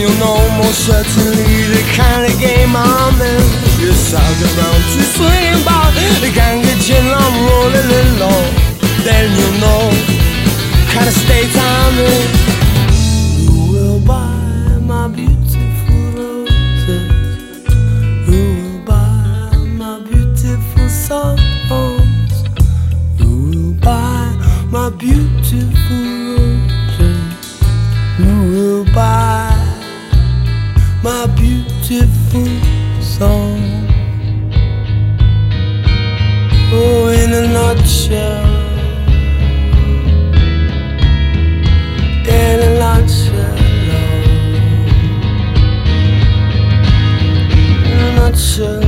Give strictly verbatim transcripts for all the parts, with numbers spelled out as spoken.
you know most certainly the kind of game I'm in. Yes, I'll get round to swinging about. The gang get chill, I'm rolling along. Then you know kind of state I'm in. Who will buy my beautiful roses? Who will buy my beautiful songs? Who will buy my beautiful roses? Who will buy my beautiful song? Oh, in a nutshell, in a nutshell, in a nutshell.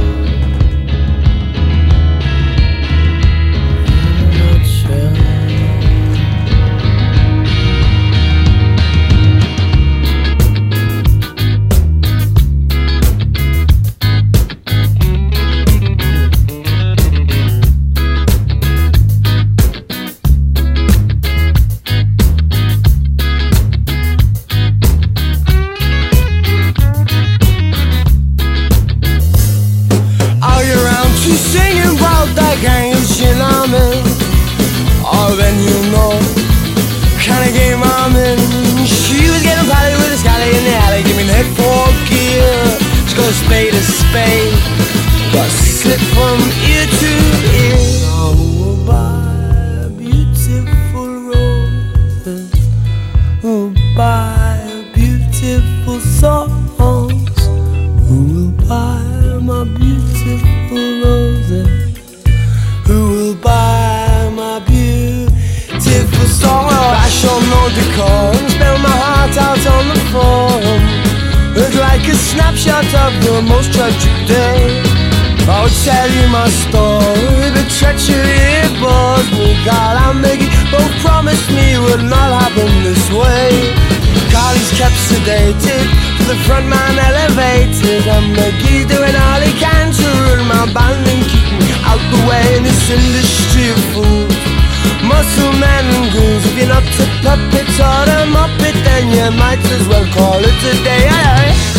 Singing about that gang of shit I'm in. Oh, then you know kind of game I'm in. She was getting pally with a scally in the alley, giving head for gear. She got a spade a spade, got a slip from ear to ear. Now who will buy beautiful roses? Who will buy beautiful songs? Who will buy my beautiful roses? Who will buy my beautiful song? I show no decorum, spill my heart out on the forum. It's like a snapshot of the most tragic day. I'll tell you my story, but treachery it bores me. God, I'm making both promised me would not happen this way. Carly's kept sedated, the front man elevated, and McGee's doing all he can to rule my band and keep me out the way in this industry of fools. Muscle men and ghouls. If you're not to puppet or a muppet, then you might as well call it a day. Aye, aye.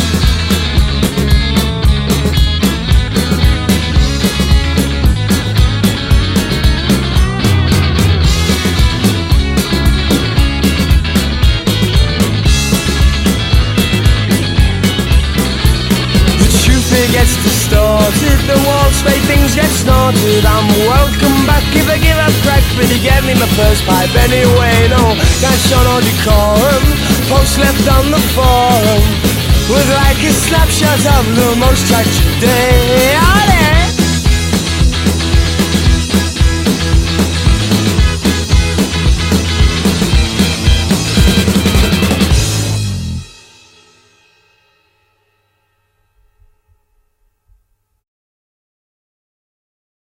Gets distorted, the walls fade, things get snorted. I'm welcome back if I give a crack, but he gave me my first pipe anyway. No, can't show no decorum, post left on the forum, with like a snapshot of the most tragic day. Oh, yeah.